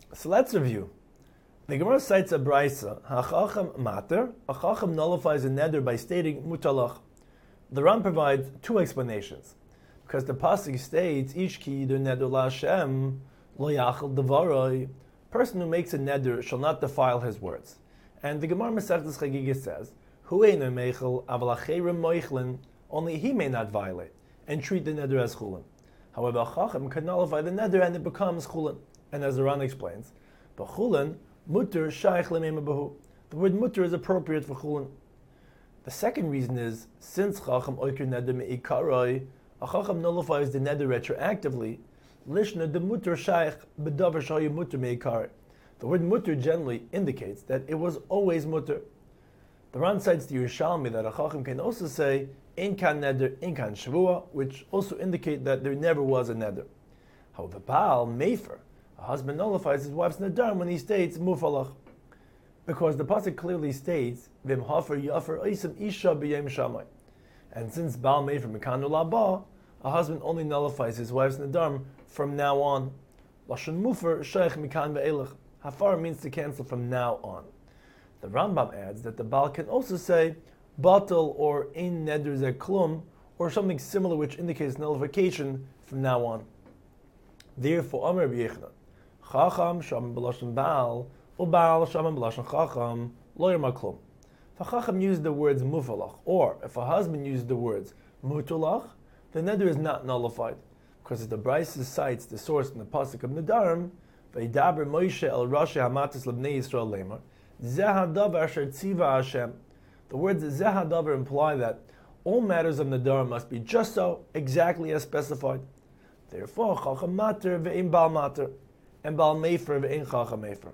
So let's review. The Gemara cites a brisa, hachacham mater, a chacham nullifies a neder by stating mutalach. The Ram provides two explanations. Because the pasuk states, ish ki yidu neder la'Hashem, lo yachal devaroi, person who makes a neder shall not defile his words. And the Gemara Masechtas Chagiga says, hu eino meichel, aval acherim moichlin, only he may not violate, and treat the neder as chulin. However, a chacham can nullify the neder and it becomes chulin. And as the Ran explains, but chulin, mutter shaykh lemeima bahu. The word mutter is appropriate for chulin. The second reason is, since chacham oiker neder me'ikaroi, a chacham nullifies the neder retroactively, lishna de mutter shaykh bedavar shayu mutter me'ikar. The word mutter generally indicates that it was always mutter. The Ran cites the Yerushalmi that a chacham can also say in kan neder, in kan shavua, which also indicate that there never was a neder. However, Baal Mefer, a husband nullifies his wife's neder when he states mufalach, because the pasuk clearly states vim hafer yafer oisem isha b'yem shamay. And since Baal Mefer mekanu laba, a husband only nullifies his wife's neder from now on. Lashon mufer sheikh mikan ve'elach. Hafar means to cancel from now on. The Rambam adds that the Baal can also say batal or in neder ze klum, or something similar which indicates nullification from now on. Therefore, Amar B'Yechanan, Chacham Shamim B'Lashon Baal, or Baal Shamim B'Lashon Chacham, Lo Yirma Klum. If a Chacham used the words mufalach, or if a husband used the words mutulach, the neder is not nullified, because as the Brisa cites the source in the pasuk of Nedarim, V'yidaber Moshe el Rashi Hamatis Lebnei Yisrael Lemar, Zeh hadavar asher tziva Hashem. The words Zeh hadavar imply that all matters of Nedarim must be just so, exactly as specified. Therefore, Chacham mater ve'im Baal mater, and Baal mefer ve'in Chacham mefer.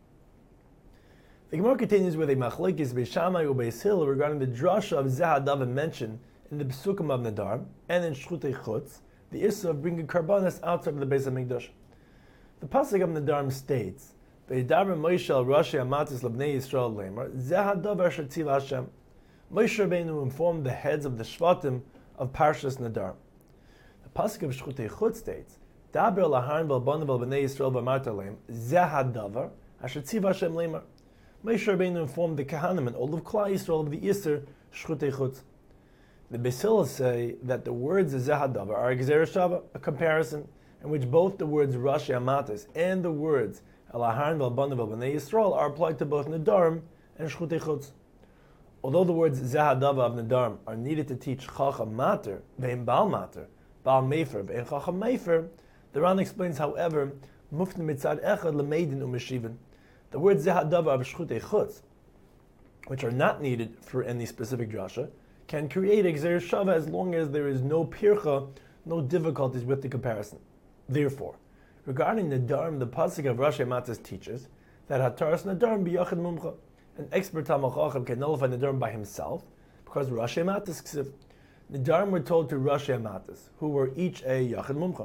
The Gemara continues with a machlokes Beis Shammai or Beis Hillel regarding the drasha of Zeh hadavar mentioned in the Pesukim of Nedarim and in Shchutei Chutz, the issue of bringing karbanos outside of the Beis Hamikdash. The pasuk of Nedarim states, "V'yidaber Moshe el Rashi Hamatis Lebnei Yisrael Lemar, Zeh hadavar asher tziva Hashem." Moshe Rabbeinu informed the heads of the Shvatim of Parshas Nedarim. The pasuk of Shchutei Chutz states, "Daber laharon v'albanav v'bnei Yisrael v'amarta leim, Zeh hadavar asher tziva Hashem Lemar." Moshe Rabbeinu informed the Kahanim and all of Klal Yisrael of the Yisr Shchutei Chutz. The Beis Hillel say that the words Zeh hadavar are Gzeira Shava, a comparison in which both the words Rashi Hamatis and the words Elaharon v'albanav v'bnei Yisrael are applied to both Nedarim and Shchutei Chutz. Although the words Zeh hadavar of Nedarim are needed to teach Chacham mater, ve'im Baal mater, Baal mefer, ve'im Chacham mefer, the Ran explains, however, mufne mitzad echad lemeidin u'meshivin. The words Zeh hadavar of Shchutei Chutz, which are not needed for any specific drasha, can create a Gzeir Shava as long as there is no pircha, no difficulties with the comparison. Therefore, regarding Nedarim, the pasuk of Rashi Hamatis teaches that Hataras Nedarim b'yachid mumcha. An expert Talmud Chacham can nullify Nedarim by himself, because Rashi Hamatis ksiv. Nedarim were told to Rashi Hamatis, who were each a yachid mumcha.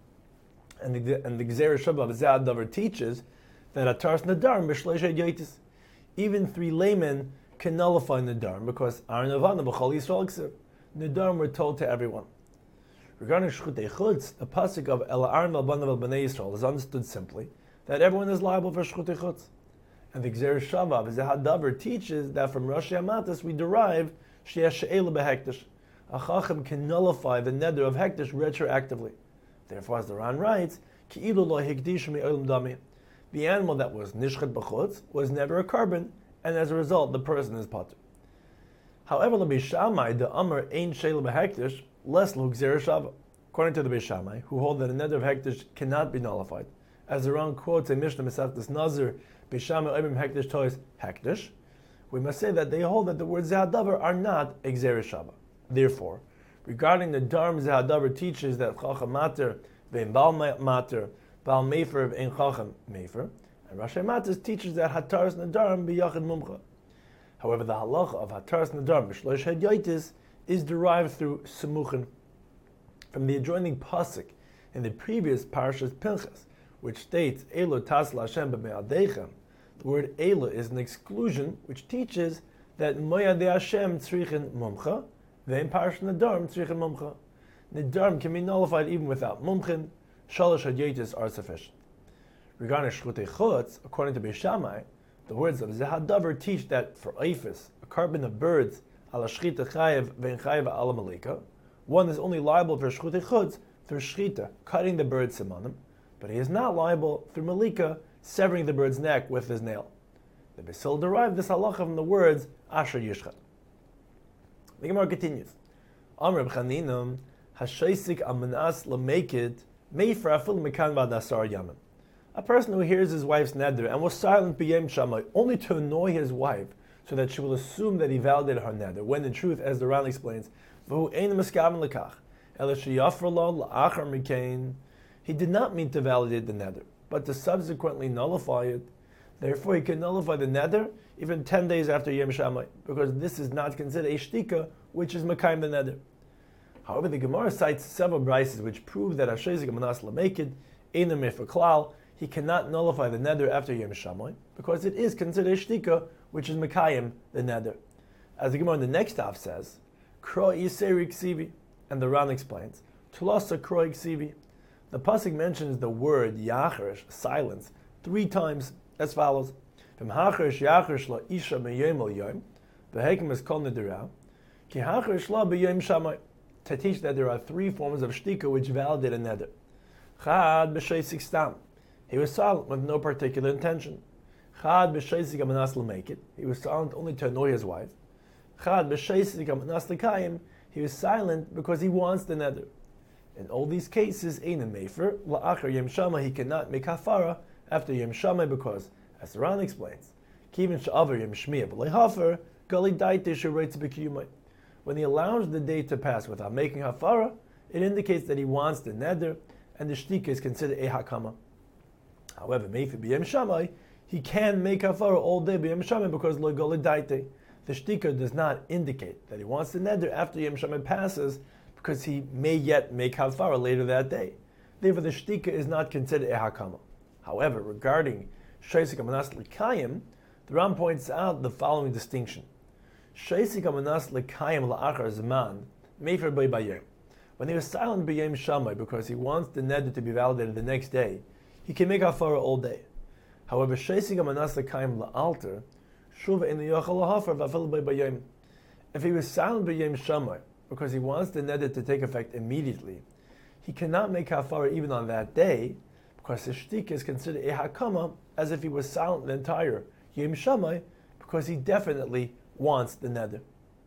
And the Gzeir Shava of Zeh hadavar teaches that Hataras Nedarim b'shleisha yotis. Even three laymen can nullify Nedarim, because Aaron Avana b'chol Yisrael ksiv. Nedarim were told to everyone. Regarding Shchutei Chutz, the pasuk of El Aaron v'albanav v'bnei Yisrael is understood simply that everyone is liable for Shchutei Chutz. And the Gzeir Shava of Zeh hadavar teaches that from Rashi Hamatis we derive sheyesh she'ela b'hektish. A Chacham can nullify the neder of hektish retroactively. Therefore, as the Ran writes, Ki'ilu lo hikdish me'olam dami. The animal that was nishchat b'chutz was never a carbon, and as a result, the person is patur. However, the Beis Shammai, the Amar ein she'ela b'hektish, less lo Gzeir Shava. According to the Beis Shammai, who hold that a neder of hektish cannot be nullified, as the Ran quotes a Mishnah Masechtas Nazir, Beis Shammai oimim hektish tois hektish, we must say that they hold that the words Zeh hadavar are not a Gzeir Shava. Therefore, regarding the Nedarim, Zeh hadavar teaches that Chacham mater ve'im Baal mater, Baal mefer ve'im Chacham mefer, and Rashi Hamatis teaches that Hataras Nedarim b'yachid mumcha. However, the halacha of Hataras Nedarim b'shloish hadyotis is derived through Semuchin, from the adjoining pasuk in the previous Parashas Pinchas, which states Elo tasla Hashem b'me'adechem. The word Elo is an exclusion which teaches that Moyadei Hashem tzrichin mumcha, ve'im Parashat Nedarim tzrichin mumcha. Nedarim can be nullified even without mumchin. Shalosh hadyotis are sufficient. Regarding Shchutei Chutz, according to Beis Shammai, the words of Zehadavar teach that for Eifus, a carbon of birds, ala shchita chayev ve'en chayev ala malika, one is only liable for Shchutei Chutz through shchita, cutting the bird's simonim, but he is not liable through malika, severing the bird's neck with his nail. The Beis derived this halacha from the words Asher Yishchat. The Gemara continues. Amr Reb Chanina, Hashaisik amanas lamekid meifra afil mekan ba'dasar yamim. A person who hears his wife's neder and was silent b'yem shammai only to annoy his wife, so that she will assume that he validated her neder, when in truth, as the Ran explains, v'hu ein miskaven lekach, ela sheyafra lo la'achar mikein. He did not mean to validate the neder, but to subsequently nullify it. Therefore, he can nullify the neder even 10 days after Yom Shammai, because this is not considered a shtika, which is mekayim the neder. However, the Gemara cites several brises which prove that Hashezik Amanas Lamekid, Einam Mefer Klal, he cannot nullify the neder after Yom Shammai, because it is considered a shtika, which is mekayim the neder. As the Gemara in the next half says, Kro Yiseri Ksivi, and the Ran explains, Tulasa Kro Ksivi. The pasuk mentions the word Yachrish, silence, 3 times as follows: From Hachrish Yachrish la Isha meyom el yom, the Hekim is called Nederah, Ki Hachrish la b'yom Shammai, to teach that there are 3 forms of shtika which validate a neder. Chad b'sheisik stam, he was silent with no particular intention. Chad b'sheisik amanas l'mekit, he was silent only to annoy his wife. Chad b'sheisik amanas l'kayim, he was silent because he wants the neder. In all these cases, Einam Mefer, la'achar Yom Shammai, he cannot make hafara after Yom Shammai because, as the Ran explains, Kivin she'avar Yom Shmiyah b'lei hafer, gali daite she'roitz b'kiyumai. When he allows the day to pass without making hafara, it indicates that he wants the neder, and the shtika is considered a hakama. However, Mefer b'Yom Shammai, he can make hafara all day b'Yom Shammai because lo gali daite. The shtika does not indicate that he wants the neder after Yom Shammai passes, because he may yet make hafara later that day. Therefore, the shtika is not considered a hakama. However, regarding Shaisik Amanas L'Kayim, the Ram points out the following distinction. Shaisik Amanas L'Kayim La'achar Zman, Mefer B'Bayim. When he was silent B'Yom Shammai because he wants the neder to be validated the next day, he can make hafara all day. However, Shaisik Amanas L'Kayim La'alter, Shuv Ein Yochel L'Hafar V'Afil B'Bayim. If he was silent B'Yom Shammai because he wants the neder to take effect immediately, he cannot make hafara even on that day, because his shtika is considered a hakama, as if he was silent the entire Yom Shammai, because he definitely wants the neder.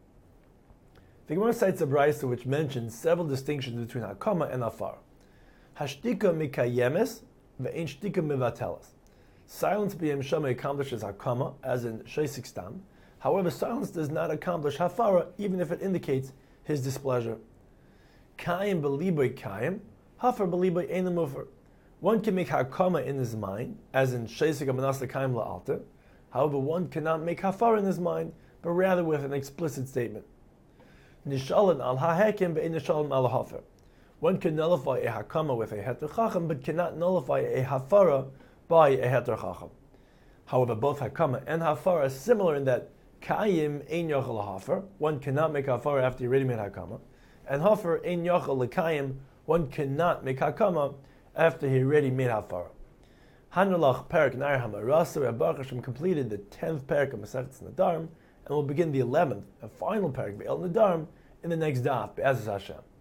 The Gemara cites a brisa which mentions several distinctions between hakama and hafara. Hashtika mikayemes ve'en shtika mivateles. Silence b'Yom Shammai accomplishes hakama, as in sheisik stam. However, silence does not accomplish hafara, even if it indicates his displeasure. Kayim b'liboy kayim, hafar b'liboy einam mufer. One can make hakama in his mind, as in sheisik amanas l'kayim la'alter. However, one cannot make hafara in his mind, but rather with an explicit statement. Nishalan al hahekim be'en nishalan al hafer. One can nullify a hakama with a heter chacham, but cannot nullify a hafara by a heter chacham. However, both hakama and hafara are similar in that kayim ein yochel hafer, one cannot make hafara after he already made hakama, and hafer ein yochel l'kayim, one cannot make hakama after he already made hafara. Hanulach Perak Nair Hamarasa, Rabbi Baruch Hashem completed the 10th Perak of Masechet Nadarim, and will begin the 11th and final Perak Be'el Nadarim in the next daf, Be'ezus Hashem.